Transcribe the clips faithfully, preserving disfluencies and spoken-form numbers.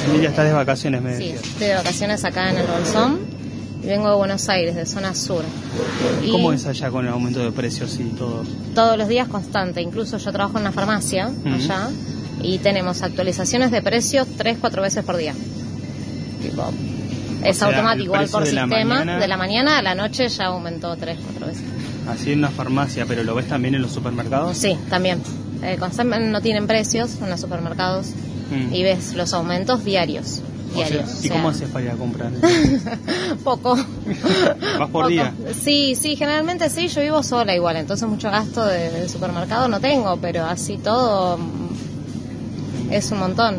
Emilia, estás de vacaciones, me Sí, decías. estoy de vacaciones acá en el Bolsón y vengo de Buenos Aires, de zona sur. Y ¿Cómo es allá con el aumento de precios y todo? todos los días constante, incluso yo trabajo en una farmacia Uh-huh. allá y tenemos actualizaciones de precios tres, cuatro veces por día. Tipo, es sea, automático, el igual precio por de la sistema, mañana- de la mañana a la noche ya aumentó tres, cuatro veces. Así en una farmacia, pero ¿lo ves también en los supermercados? Sí, también. Eh, constantemente no tienen precios en los supermercados Mm. y ves los aumentos diarios. O sea, diarios. ¿y o cómo sea, haces para ir a comprar? Poco. ¿Vas por Poco. día? Sí, sí, generalmente sí, yo vivo sola igual, entonces mucho gasto de, de supermercado no tengo, pero así todo mm, es un montón.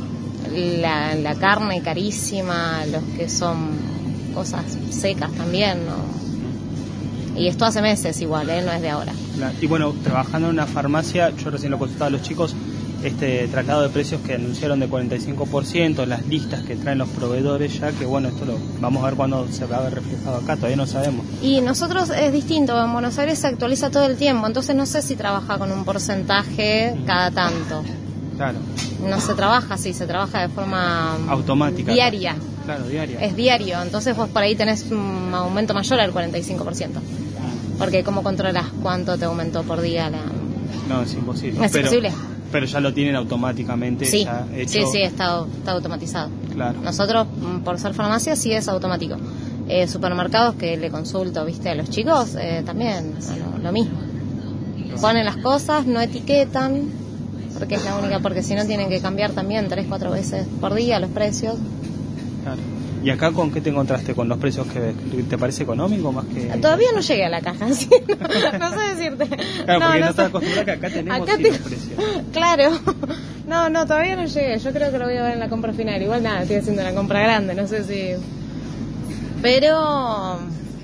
La, la carne carísima, los que son cosas secas también, ¿no? Y esto hace meses igual, ¿eh? No es de ahora. La- Y bueno, trabajando en una farmacia, yo recién lo consultaba a los chicos, este traslado de precios que anunciaron de cuarenta y cinco por ciento, las listas que traen los proveedores ya, que bueno, esto lo vamos a ver cuándo se va a ver reflejado acá, todavía no sabemos. Y nosotros es distinto, en Buenos Aires se actualiza todo el tiempo, entonces no sé si trabaja con un porcentaje cada tanto. Claro, No se trabaja así, se trabaja de forma automática. diaria. Claro, diaria. Es diario, entonces vos por ahí tenés un aumento mayor al cuarenta y cinco por ciento. Porque ¿cómo controlas cuánto te aumentó por día la...? No, es imposible. ¿Es pero, imposible? Pero ya lo tienen automáticamente. Sí, ya hecho. sí, sí, está, está automatizado. Claro. Nosotros, mm, por ser farmacia, sí es automático. Eh, supermercados que le consulto, viste, a los chicos, eh, también lo, lo mismo. Ponen las cosas, no etiquetan, porque es la única, porque si no tienen que cambiar también tres, cuatro veces por día los precios. Claro. ¿Y acá con qué te encontraste con los precios que ves? ¿Te parece económico más que...? Todavía no llegué a la caja, ¿sí? no, no sé decirte. Claro, porque no, sé. estás acostumbrada que acá tenemos Acá sí te- los precios. Claro. No, no, todavía no llegué. Yo creo que lo voy a ver en la compra final. Igual nada, estoy haciendo una compra grande, no sé si... Pero... Ah,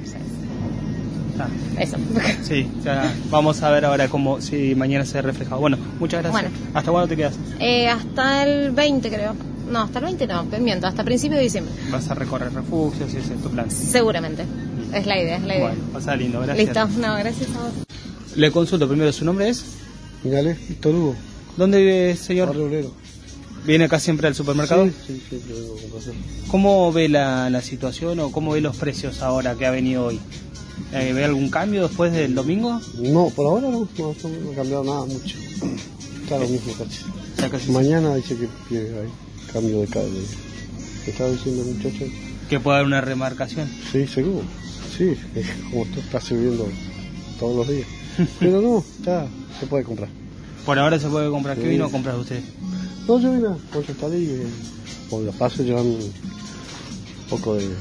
Eso. sí, ya vamos a ver ahora cómo, si mañana se refleja. Bueno, muchas gracias. Bueno. ¿Hasta cuándo te quedas? Eh, hasta el veinte creo. No, hasta el veinte no, miento, hasta principio de diciembre. ¿Vas a recorrer refugios y ese es tu plan? Seguramente. Es la idea, es la idea. Bueno, pasa lindo, gracias. Listo, no, gracias a vos. Le consulto primero, ¿su nombre es? Mírale, Víctor Hugo, ¿Dónde vive, señor? Barrio Obrero. ¿Viene acá siempre al supermercado? Sí, sí, siempre vengo a comprar. ¿Cómo ve la, la situación o cómo ve los precios ahora que ha venido hoy? Eh, ¿Ve algún cambio después del domingo? No, por ahora no, no, no ha cambiado nada mucho. Está lo mismo casi. Ya casi- Mañana dice que, que hay cambio de cable. ¿Qué estaba diciendo el muchacho? Que pueda haber una remarcación. Sí, seguro. Sí, es como esto está subiendo todos los días. Pero no, ya se puede comprar. Por ahora se puede comprar. ¿Qué Sí. vino a comprar usted? No, yo vine a consultar y eh, por la paso llevan un poco de,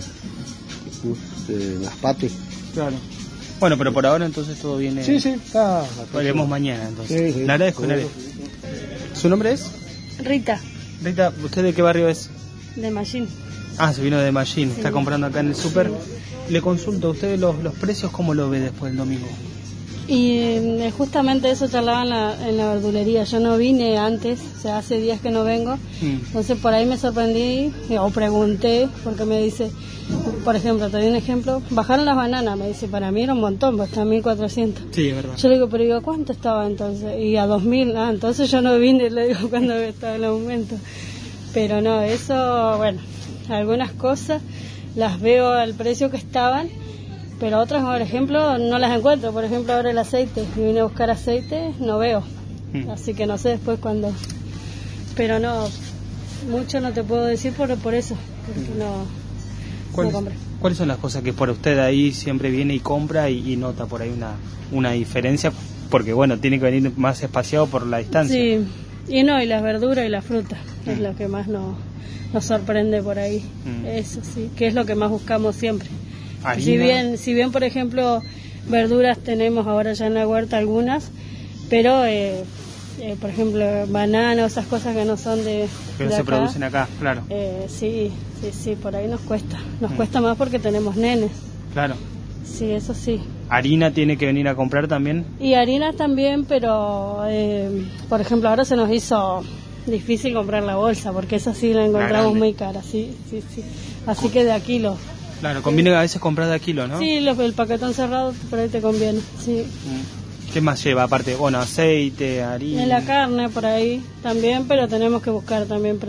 de las patas. Claro. Bueno, pero por ahora entonces todo viene... Sí, sí, está. Veremos mañana entonces. Sí, sí. Le agradezco, le agradezco. ¿Su nombre es? Rita, Rita, ¿usted de qué barrio es? de Mallín. Ah, se vino de Mallín, está Sí. comprando acá en el súper. Le consulto, ¿usted los, los precios cómo lo ve después del domingo? Y eh, justamente eso charlaba en la, en la verdulería. Yo no vine antes, o sea, hace días que no vengo. Mm. Entonces por ahí me sorprendí eh, o pregunté, porque me dice, por ejemplo, te doy un ejemplo, bajaron las bananas, me dice, para mí era un montón, pues está a mil cuatrocientos. Sí, es verdad. Yo le digo, pero digo, ¿cuánto estaba entonces? Y a dos mil, ah, entonces yo no vine, le digo, cuando estaba el aumento. Pero no, eso, bueno, algunas cosas las veo al precio que estaban, pero otras, por ejemplo, no las encuentro. Por ejemplo, ahora el aceite, si vine a buscar aceite, no veo. Mm. Así que no sé después cuándo. Pero no, mucho no te puedo decir por, por eso, porque no, no ¿Cuáles, compré. ¿Cuáles son las cosas que por usted ahí siempre viene y compra y, y nota por ahí una, una diferencia? Porque bueno, tiene que venir más espaciado por la distancia. Sí, y no, y las verduras y la fruta, es lo que más nos, nos sorprende por ahí. Mm. Eso sí, que es lo que más buscamos siempre. Harina. Si bien, si bien, por ejemplo, verduras tenemos ahora ya en la huerta algunas, pero, eh, eh, por ejemplo, bananas, esas cosas que no son de, Pero de se acá, producen acá, claro. eh, sí, sí, sí, por ahí nos cuesta. Nos Mm. cuesta más porque tenemos nenes. Claro. Sí, eso sí. ¿Harina tiene que venir a comprar también? Y harinas también, pero, eh, por ejemplo, ahora se nos hizo difícil comprar la bolsa, porque esa sí la encontramos grande. muy cara, sí, sí, sí. Así que de a kilo. Claro, conviene a veces comprar de a kilo, ¿no? Sí, lo- el paquetón cerrado por ahí te conviene, sí. Mm. ¿Qué más lleva? Aparte, bueno, aceite, harina... En la carne por ahí también, pero tenemos que buscar también precio.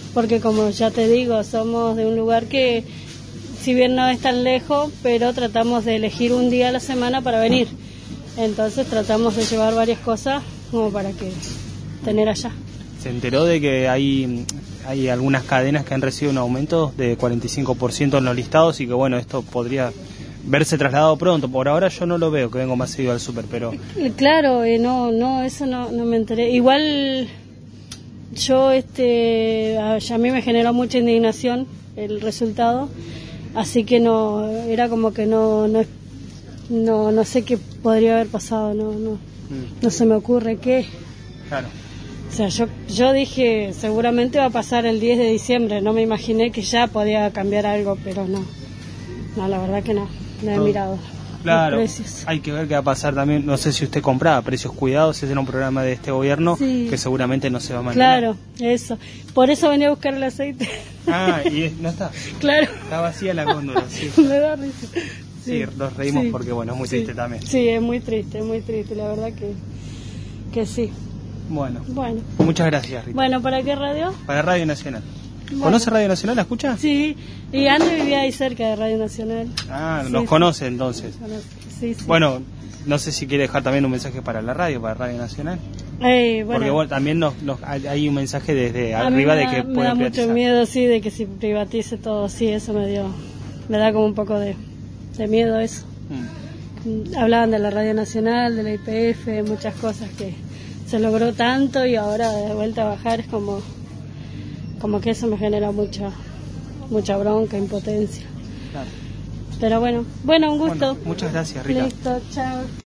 porque como ya te digo, somos de un lugar que, si bien no es tan lejos, pero tratamos de elegir un día a la semana para venir. Entonces tratamos de llevar varias cosas como para que tener allá. ¿Se enteró de que hay, hay algunas cadenas que han recibido un aumento de cuarenta y cinco por ciento en los listados y que bueno, esto podría verse trasladado pronto? Por ahora yo no lo veo, que vengo más seguido al súper, pero... Claro, eh, no, no, eso no, no me enteré. Igual yo, este, a, a mí me generó mucha indignación el resultado, así que no, era como que no, no, no, no sé qué podría haber pasado, no, no, mm. no se me ocurre qué. Claro. O sea, yo, yo dije, seguramente va a pasar el diez de diciembre, no me imaginé que ya podía cambiar algo, pero no, no, la verdad que no, no he Todo. mirado. Claro, hay que ver qué va a pasar también. No sé si usted compraba Precios Cuidados, ese era un programa de este gobierno sí. que seguramente no se va a mantener. Claro, eso. Por eso venía a buscar el aceite. Ah, y no está. Claro. Está vacía la góndola, sí. Me da risa. Sí, sí, nos reímos sí. porque bueno, es muy triste sí. también. Sí, es muy triste, es muy triste, la verdad que, que sí. Bueno. Bueno. Muchas gracias, Rita. Bueno, ¿para qué radio? Para Radio Nacional. Bueno. ¿Conoce Radio Nacional? ¿La escucha? Sí, y antes vivía ahí cerca de Radio Nacional. Ah, sí, nos sí. conoce entonces. Sí, sí. Bueno, no sé si quiere dejar también un mensaje para la radio, para Radio Nacional. Eh, bueno. Porque bueno, también nos, nos, hay un mensaje desde arriba da, de que me pueda da privatizar. Mucho miedo, sí, de que se privatice todo, sí, eso me dio, me da como un poco de, de miedo eso. Mm. Hablaban de la Radio Nacional, de la I P F, muchas cosas que se logró tanto y ahora de vuelta a bajar es como, como que eso me genera mucha, mucha bronca, impotencia. Claro. Pero bueno, bueno, un gusto. Bueno, muchas gracias, Rita. Listo, chao.